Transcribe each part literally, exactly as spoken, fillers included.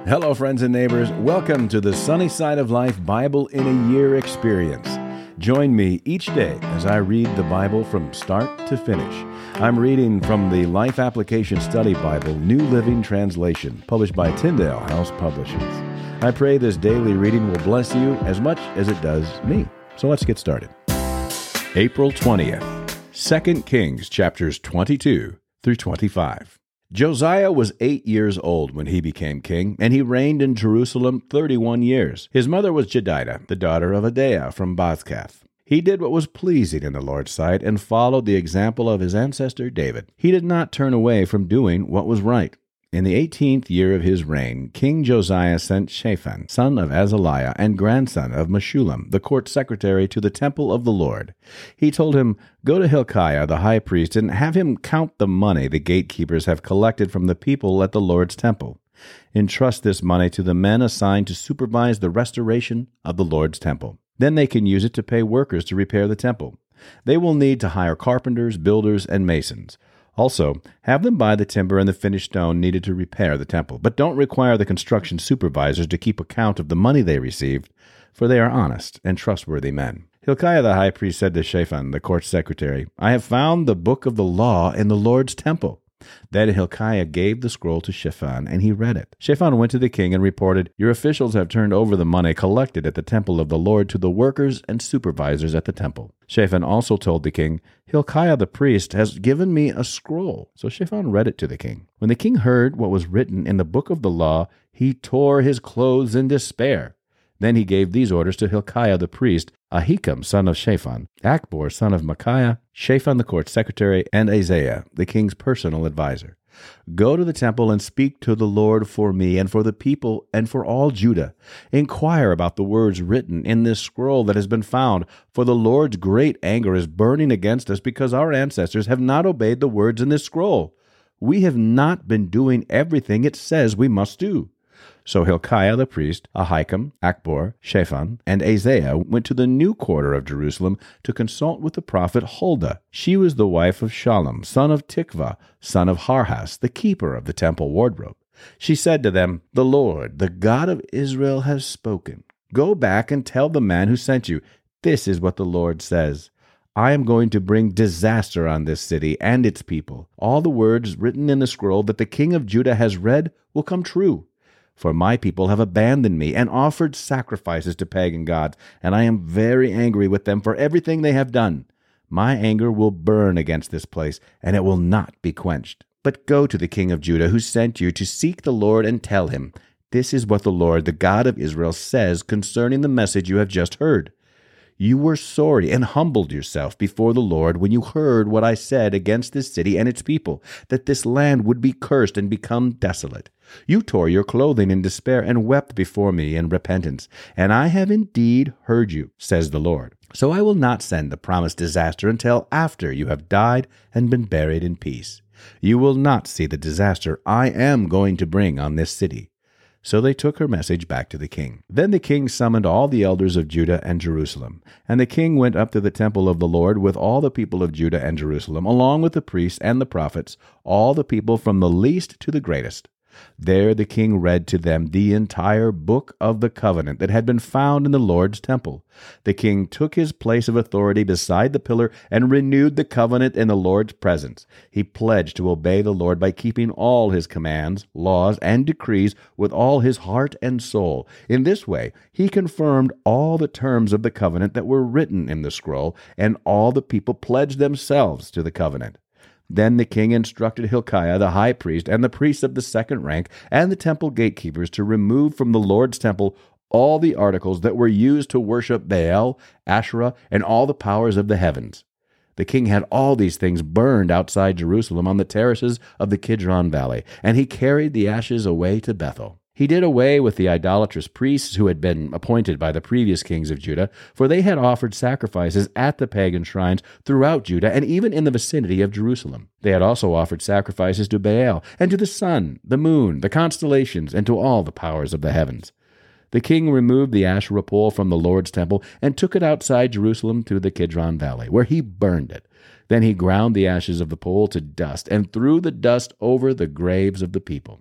Hello, friends and neighbors. Welcome to the Sunny Side of Life Bible in a Year experience. Join me each day as I read the Bible from start to finish. I'm reading from the Life Application Study Bible, New Living Translation, published by Tyndale House Publishers. I pray this daily reading will bless you as much as it does me. So let's get started. April twentieth, Second Kings chapters twenty-two through twenty-five. Josiah was eight years old when he became king, and he reigned in Jerusalem thirty-one years. His mother was Jedidah, the daughter of Adaiah from Bozkath. He did what was pleasing in the Lord's sight and followed the example of his ancestor David. He did not turn away from doing what was right. In the eighteenth year of his reign, King Josiah sent Shaphan, son of Azaliah and grandson of Meshullam, the court secretary, to the temple of the Lord. He told him, "Go to Hilkiah the high priest and have him count the money the gatekeepers have collected from the people at the Lord's temple. Entrust this money to the men assigned to supervise the restoration of the Lord's temple. Then they can use it to pay workers to repair the temple. They will need to hire carpenters, builders, and masons. Also, have them buy the timber and the finished stone needed to repair the temple, but don't require the construction supervisors to keep account of the money they received, for they are honest and trustworthy men." Hilkiah the high priest said to Shaphan, the court secretary, "I have found the book of the law in the Lord's temple." Then Hilkiah gave the scroll to Shaphan, and he read it. Shaphan went to the king and reported, "Your officials have turned over the money collected at the temple of the Lord to the workers and supervisors at the temple." Shaphan also told the king, "Hilkiah the priest has given me a scroll." So Shaphan read it to the king. When the king heard what was written in the book of the law, he tore his clothes in despair. Then he gave these orders to Hilkiah the priest, Ahikam son of Shaphan, Akbor son of Micaiah, Shaphan the court secretary, and Isaiah, the king's personal advisor. "Go to the temple and speak to the Lord for me and for the people and for all Judah. Inquire about the words written in this scroll that has been found, for the Lord's great anger is burning against us because our ancestors have not obeyed the words in this scroll. We have not been doing everything it says we must do." So Hilkiah the priest, Ahikam, Akbor, Shaphan, and Isaiah went to the new quarter of Jerusalem to consult with the prophet Huldah. She was the wife of Shallum, son of Tikvah, son of Harhas, the keeper of the temple wardrobe. She said to them, "The Lord, the God of Israel, has spoken. Go back and tell the man who sent you, this is what the Lord says. I am going to bring disaster on this city and its people. All the words written in the scroll that the king of Judah has read will come true. For my people have abandoned me and offered sacrifices to pagan gods, and I am very angry with them for everything they have done. My anger will burn against this place, and it will not be quenched. But go to the king of Judah who sent you to seek the Lord and tell him, this is what the Lord, the God of Israel, says concerning the message you have just heard. You were sorry and humbled yourself before the Lord when you heard what I said against this city and its people, that this land would be cursed and become desolate. You tore your clothing in despair and wept before me in repentance, and I have indeed heard you, says the Lord. So I will not send the promised disaster until after you have died and been buried in peace. You will not see the disaster I am going to bring on this city." So they took her message back to the king. Then the king summoned all the elders of Judah and Jerusalem. And the king went up to the temple of the Lord with all the people of Judah and Jerusalem, along with the priests and the prophets, all the people from the least to the greatest. There the king read to them the entire book of the covenant that had been found in the Lord's temple. The king took his place of authority beside the pillar and renewed the covenant in the Lord's presence. He pledged to obey the Lord by keeping all his commands, laws, and decrees with all his heart and soul. In this way, he confirmed all the terms of the covenant that were written in the scroll, and all the people pledged themselves to the covenant. Then the king instructed Hilkiah the high priest and the priests of the second rank and the temple gatekeepers to remove from the Lord's temple all the articles that were used to worship Baal, Asherah, and all the powers of the heavens. The king had all these things burned outside Jerusalem on the terraces of the Kidron Valley, and he carried the ashes away to Bethel. He did away with the idolatrous priests who had been appointed by the previous kings of Judah, for they had offered sacrifices at the pagan shrines throughout Judah and even in the vicinity of Jerusalem. They had also offered sacrifices to Baal and to the sun, the moon, the constellations, and to all the powers of the heavens. The king removed the Asherah pole from the Lord's temple and took it outside Jerusalem to the Kidron Valley, where he burned it. Then he ground the ashes of the pole to dust and threw the dust over the graves of the people.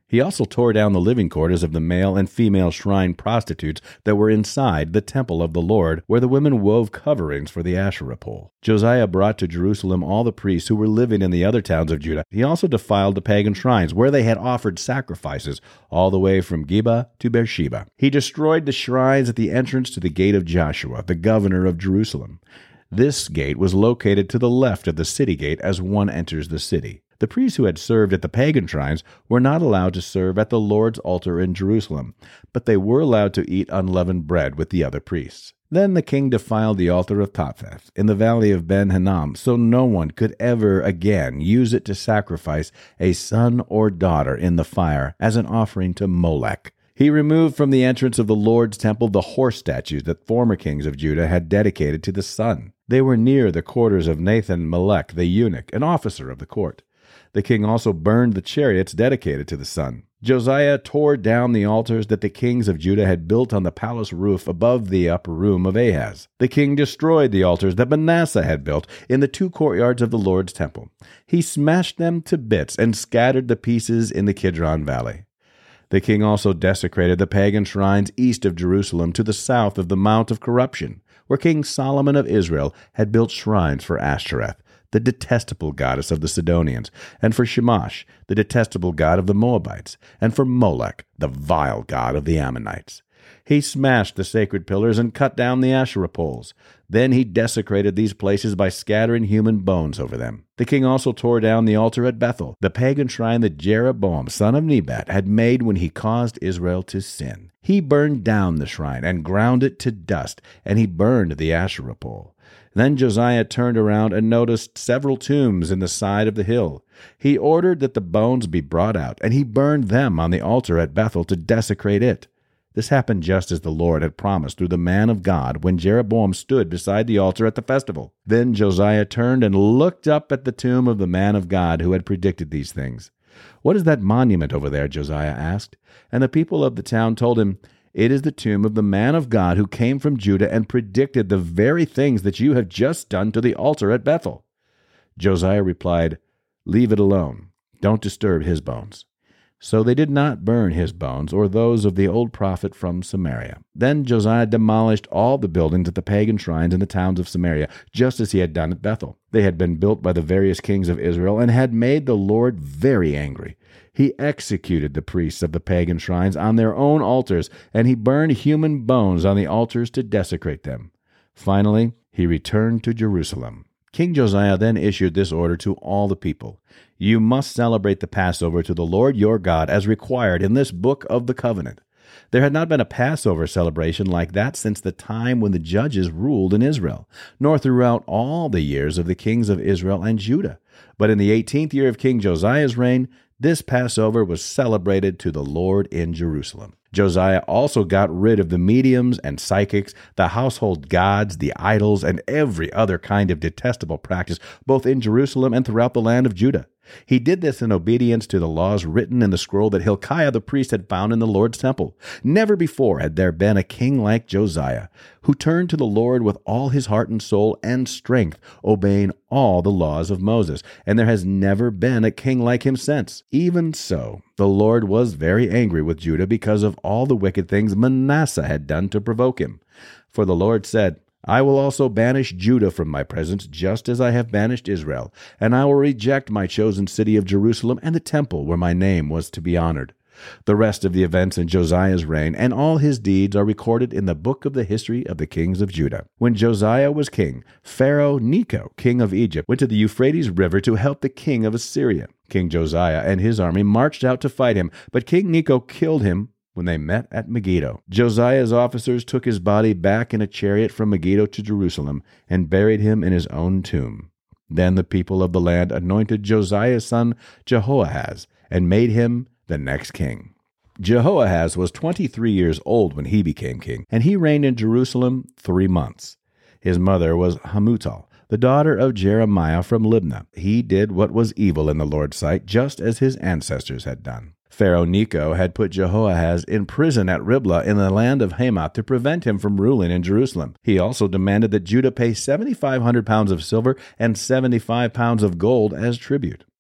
He also tore down the living quarters of the male and female shrine prostitutes that were inside the temple of the Lord, where the women wove coverings for the Asherah pole. Josiah brought to Jerusalem all the priests who were living in the other towns of Judah. He also defiled the pagan shrines, where they had offered sacrifices, all the way from Geba to Beersheba. He destroyed the shrines at the entrance to the gate of Joshua, the governor of Jerusalem. This gate was located to the left of the city gate as one enters the city. The priests who had served at the pagan shrines were not allowed to serve at the Lord's altar in Jerusalem, but they were allowed to eat unleavened bread with the other priests. Then the king defiled the altar of Topheth in the valley of Ben-Hinnom, so no one could ever again use it to sacrifice a son or daughter in the fire as an offering to Molech. He removed from the entrance of the Lord's temple the horse statues that former kings of Judah had dedicated to the sun. They were near the quarters of Nathan-Melech the eunuch, an officer of the court. The king also burned the chariots dedicated to the sun. Josiah tore down the altars that the kings of Judah had built on the palace roof above the upper room of Ahaz. The king destroyed the altars that Manasseh had built in the two courtyards of the Lord's temple. He smashed them to bits and scattered the pieces in the Kidron Valley. The king also desecrated the pagan shrines east of Jerusalem to the south of the Mount of Corruption, where King Solomon of Israel had built shrines for Ashtoreth, the detestable goddess of the Sidonians, and for Shamash, the detestable god of the Moabites, and for Molech, the vile god of the Ammonites. He smashed the sacred pillars and cut down the Asherah poles. Then he desecrated these places by scattering human bones over them. The king also tore down the altar at Bethel, the pagan shrine that Jeroboam, son of Nebat, had made when he caused Israel to sin. He burned down the shrine and ground it to dust, and he burned the Asherah pole. Then Josiah turned around and noticed several tombs in the side of the hill. He ordered that the bones be brought out, and he burned them on the altar at Bethel to desecrate it. This happened just as the Lord had promised through the man of God when Jeroboam stood beside the altar at the festival. Then Josiah turned and looked up at the tomb of the man of God who had predicted these things. "What is that monument over there?" Josiah asked. And the people of the town told him, "It is the tomb of the man of God who came from Judah and predicted the very things that you have just done to the altar at Bethel." Josiah replied, "Leave it alone. Don't disturb his bones." So they did not burn his bones or those of the old prophet from Samaria. Then Josiah demolished all the buildings at the pagan shrines in the towns of Samaria, just as he had done at Bethel. They had been built by the various kings of Israel and had made the Lord very angry. He executed the priests of the pagan shrines on their own altars, and he burned human bones on the altars to desecrate them. Finally, he returned to Jerusalem. King Josiah then issued this order to all the people: "You must celebrate the Passover to the Lord your God as required in this book of the covenant." There had not been a Passover celebration like that since the time when the judges ruled in Israel, nor throughout all the years of the kings of Israel and Judah. But in the eighteenth year of King Josiah's reign, this Passover was celebrated to the Lord in Jerusalem. Josiah also got rid of the mediums and psychics, the household gods, the idols, and every other kind of detestable practice, both in Jerusalem and throughout the land of Judah. He did this in obedience to the laws written in the scroll that Hilkiah the priest had found in the Lord's temple. Never before had there been a king like Josiah, who turned to the Lord with all his heart and soul and strength, obeying all the laws of Moses, and there has never been a king like him since. Even so, the Lord was very angry with Judah because of all the wicked things Manasseh had done to provoke him. For the Lord said, "I will also banish Judah from my presence, just as I have banished Israel, and I will reject my chosen city of Jerusalem and the temple where my name was to be honored." The rest of the events in Josiah's reign and all his deeds are recorded in the book of the history of the kings of Judah. When Josiah was king, Pharaoh Necho, king of Egypt, went to the Euphrates River to help the king of Assyria. King Josiah and his army marched out to fight him, but King Necho killed him when they met at Megiddo. Josiah's officers took his body back in a chariot from Megiddo to Jerusalem and buried him in his own tomb. Then the people of the land anointed Josiah's son Jehoahaz and made him the next king. Jehoahaz was twenty-three years old when he became king, and he reigned in Jerusalem three months. His mother was Hamutal, the daughter of Jeremiah from Libnah. He did what was evil in the Lord's sight, just as his ancestors had done. Pharaoh Necho had put Jehoahaz in prison at Riblah in the land of Hamath to prevent him from ruling in Jerusalem. He also demanded that Judah pay seven thousand five hundred pounds of silver and seventy-five pounds of gold as tribute.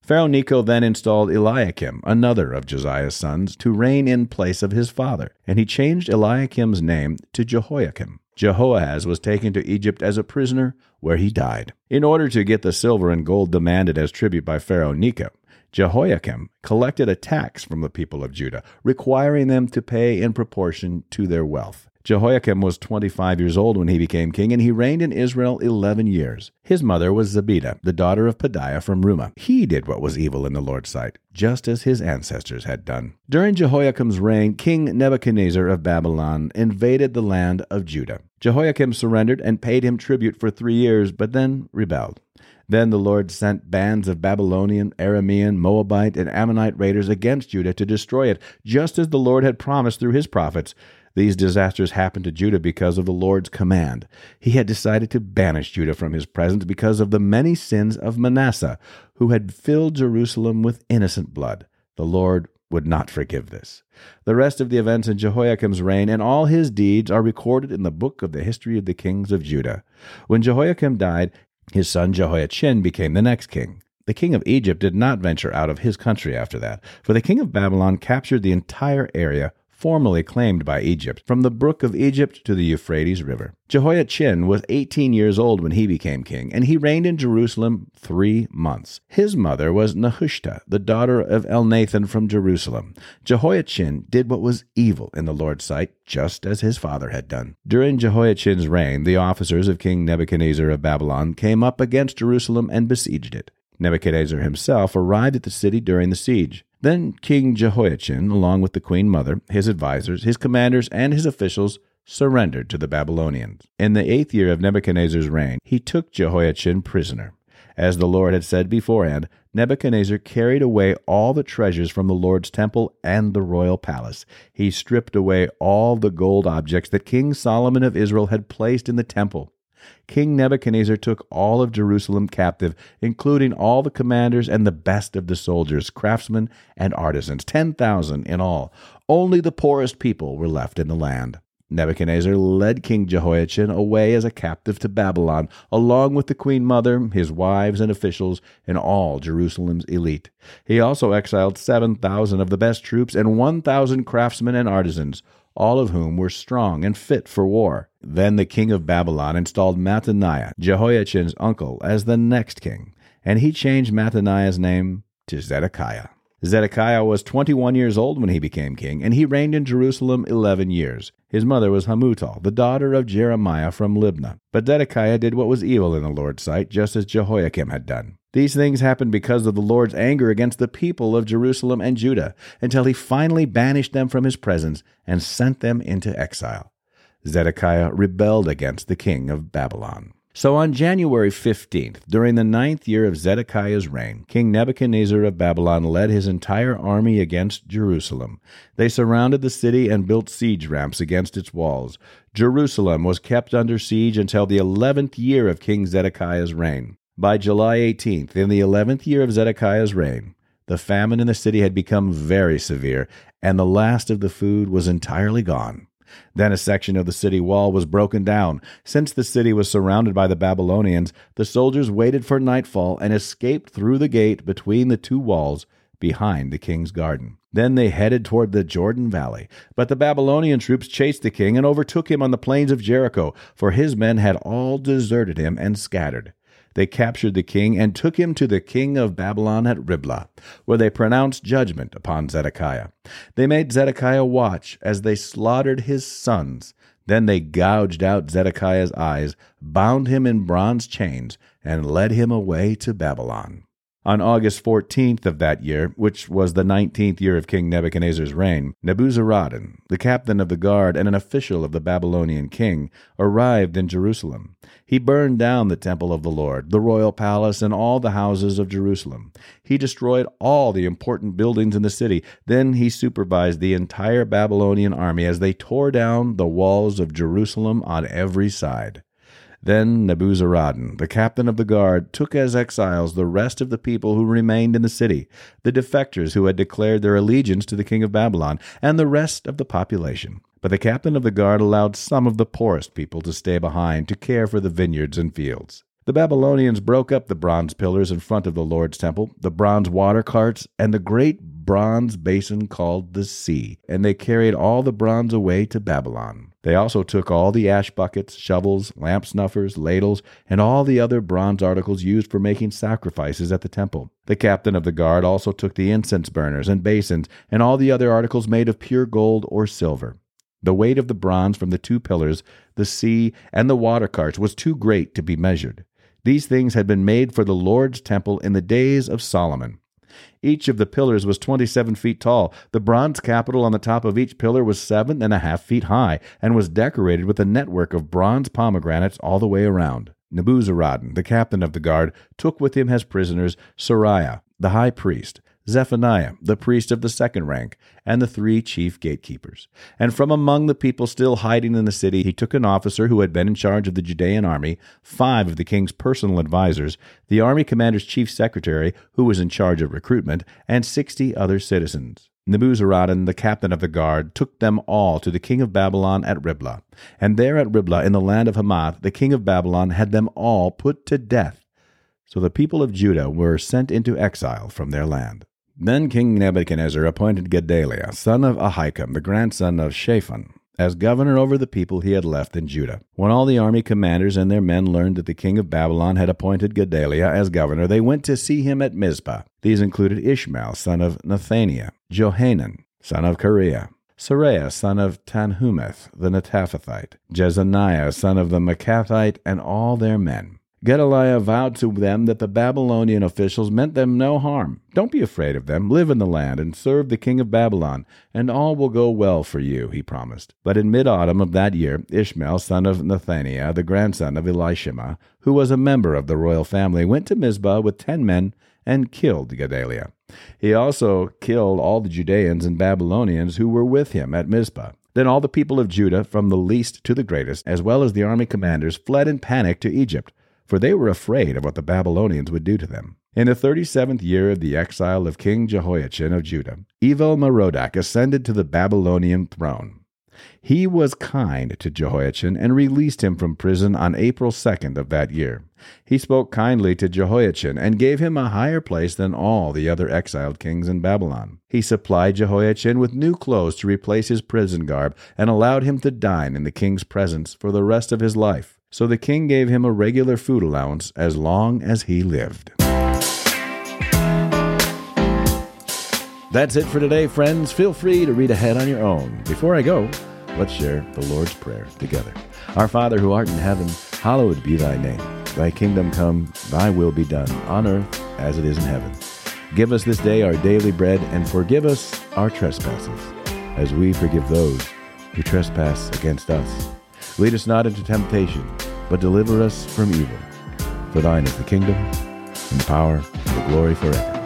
Pharaoh Necho then installed Eliakim, another of Josiah's sons, to reign in place of his father, and he changed Eliakim's name to Jehoiakim. Jehoahaz was taken to Egypt as a prisoner, where he died. In order to get the silver and gold demanded as tribute by Pharaoh Necho, Jehoiakim collected a tax from the people of Judah, requiring them to pay in proportion to their wealth. Jehoiakim was twenty-five years old when he became king, and he reigned in Israel eleven years. His mother was Zebidah, the daughter of Pedaiah from Rumah. He did what was evil in the Lord's sight, just as his ancestors had done. During Jehoiakim's reign, King Nebuchadnezzar of Babylon invaded the land of Judah. Jehoiakim surrendered and paid him tribute for three years, but then rebelled. Then the Lord sent bands of Babylonian, Aramean, Moabite, and Ammonite raiders against Judah to destroy it, just as the Lord had promised through his prophets. These disasters happened to Judah because of the Lord's command. He had decided to banish Judah from his presence because of the many sins of Manasseh, who had filled Jerusalem with innocent blood. The Lord would not forgive this. The rest of the events in Jehoiakim's reign and all his deeds are recorded in the book of the history of the kings of Judah. When Jehoiakim died, his son Jehoiachin became the next king. The king of Egypt did not venture out of his country after that, for the king of Babylon captured the entire area formerly claimed by Egypt, from the brook of Egypt to the Euphrates River. Jehoiachin was eighteen years old when he became king, and he reigned in Jerusalem three months. His mother was Nehushta, the daughter of Elnathan from Jerusalem. Jehoiachin did what was evil in the Lord's sight, just as his father had done. During Jehoiachin's reign, the officers of King Nebuchadnezzar of Babylon came up against Jerusalem and besieged it. Nebuchadnezzar himself arrived at the city during the siege. Then King Jehoiachin, along with the queen mother, his advisors, his commanders, and his officials, surrendered to the Babylonians. In the eighth year of Nebuchadnezzar's reign, he took Jehoiachin prisoner. As the Lord had said beforehand, Nebuchadnezzar carried away all the treasures from the Lord's temple and the royal palace. He stripped away all the gold objects that King Solomon of Israel had placed in the temple. King Nebuchadnezzar took all of Jerusalem captive, including all the commanders and the best of the soldiers, craftsmen, and artisans, ten thousand in all. Only the poorest people were left in the land. Nebuchadnezzar led King Jehoiachin away as a captive to Babylon, along with the queen mother, his wives and officials, and all Jerusalem's elite. He also exiled seven thousand of the best troops and one thousand craftsmen and artisans, all of whom were strong and fit for war. Then the king of Babylon installed Mattaniah, Jehoiachin's uncle, as the next king, and he changed Mattaniah's name to Zedekiah. Zedekiah was twenty-one years old when he became king, and he reigned in Jerusalem eleven years. His mother was Hamutal, the daughter of Jeremiah from Libnah. But Zedekiah did what was evil in the Lord's sight, just as Jehoiakim had done. These things happened because of the Lord's anger against the people of Jerusalem and Judah, until he finally banished them from his presence and sent them into exile. Zedekiah rebelled against the king of Babylon. So on January fifteenth, during the ninth year of Zedekiah's reign, King Nebuchadnezzar of Babylon led his entire army against Jerusalem. They surrounded the city and built siege ramps against its walls. Jerusalem was kept under siege until the eleventh year of King Zedekiah's reign. By July eighteenth, in the eleventh year of Zedekiah's reign, the famine in the city had become very severe, and the last of the food was entirely gone. Then a section of the city wall was broken down. Since the city was surrounded by the Babylonians, the soldiers waited for nightfall and escaped through the gate between the two walls behind the king's garden. Then they headed toward the Jordan Valley. But the Babylonian troops chased the king and overtook him on the plains of Jericho, for his men had all deserted him and scattered. They captured the king and took him to the king of Babylon at Riblah, where they pronounced judgment upon Zedekiah. They made Zedekiah watch as they slaughtered his sons. Then they gouged out Zedekiah's eyes, bound him in bronze chains, and led him away to Babylon. On August fourteenth of that year, which was the nineteenth year of King Nebuchadnezzar's reign, Nebuzaradan, the captain of the guard and an official of the Babylonian king, arrived in Jerusalem. He burned down the temple of the Lord, the royal palace, and all the houses of Jerusalem. He destroyed all the important buildings in the city. Then he supervised the entire Babylonian army as they tore down the walls of Jerusalem on every side. Then Nebuzaradan, the captain of the guard, took as exiles the rest of the people who remained in the city, the defectors who had declared their allegiance to the king of Babylon, and the rest of the population. But the captain of the guard allowed some of the poorest people to stay behind to care for the vineyards and fields. The Babylonians broke up the bronze pillars in front of the Lord's temple, the bronze water carts, and the great bronze basin called the sea, and they carried all the bronze away to Babylon. They also took all the ash buckets, shovels, lamp snuffers, ladles, and all the other bronze articles used for making sacrifices at the temple. The captain of the guard also took the incense burners and basins and all the other articles made of pure gold or silver. The weight of the bronze from the two pillars, the sea, and the water carts was too great to be measured. These things had been made for the Lord's temple in the days of Solomon. Each of the pillars was twenty-seven feet tall. The bronze capital on the top of each pillar was seven and a half feet high, and was decorated with a network of bronze pomegranates all the way around. Nebuzaradan, the captain of the guard, took with him as prisoners Sariah, the high priest, Zephaniah, the priest of the second rank, and the three chief gatekeepers. And from among the people still hiding in the city, he took an officer who had been in charge of the Judean army, five of the king's personal advisers, the army commander's chief secretary, who was in charge of recruitment, and sixty other citizens. Nebuzaradan, the captain of the guard, took them all to the king of Babylon at Riblah. And there at Riblah, in the land of Hamath, the king of Babylon had them all put to death. So the people of Judah were sent into exile from their land. Then King Nebuchadnezzar appointed Gedaliah, son of Ahikam, the grandson of Shaphan, as governor over the people he had left in Judah. When all the army commanders and their men learned that the king of Babylon had appointed Gedaliah as governor, they went to see him at Mizpah. These included Ishmael, son of Nethaniah, Johanan, son of Kareah, Saraiah, son of Tanhumeth, the Netophathite, Jezaniah, son of the Maacathite, and all their men. Gedaliah vowed to them that the Babylonian officials meant them no harm. Don't be afraid of them. Live in the land and serve the king of Babylon, and all will go well for you, he promised. But in mid-autumn of that year, Ishmael, son of Nethaniah, the grandson of Elishama, who was a member of the royal family, went to Mizpah with ten men and killed Gedaliah. He also killed all the Judeans and Babylonians who were with him at Mizpah. Then all the people of Judah, from the least to the greatest, as well as the army commanders, fled in panic to Egypt, for they were afraid of what the Babylonians would do to them. In the thirty-seventh year of the exile of King Jehoiachin of Judah, Evil-Merodach ascended to the Babylonian throne. He was kind to Jehoiachin and released him from prison on April second of that year. He spoke kindly to Jehoiachin and gave him a higher place than all the other exiled kings in Babylon. He supplied Jehoiachin with new clothes to replace his prison garb and allowed him to dine in the king's presence for the rest of his life. So the king gave him a regular food allowance as long as he lived. That's it for today, friends. Feel free to read ahead on your own. Before I go, let's share the Lord's Prayer together. Our Father who art in heaven, hallowed be thy name. Thy kingdom come, thy will be done, on earth as it is in heaven. Give us this day our daily bread, and forgive us our trespasses, as we forgive those who trespass against us. Lead us not into temptation, but deliver us from evil. For thine is the kingdom, and the power, and the glory forever.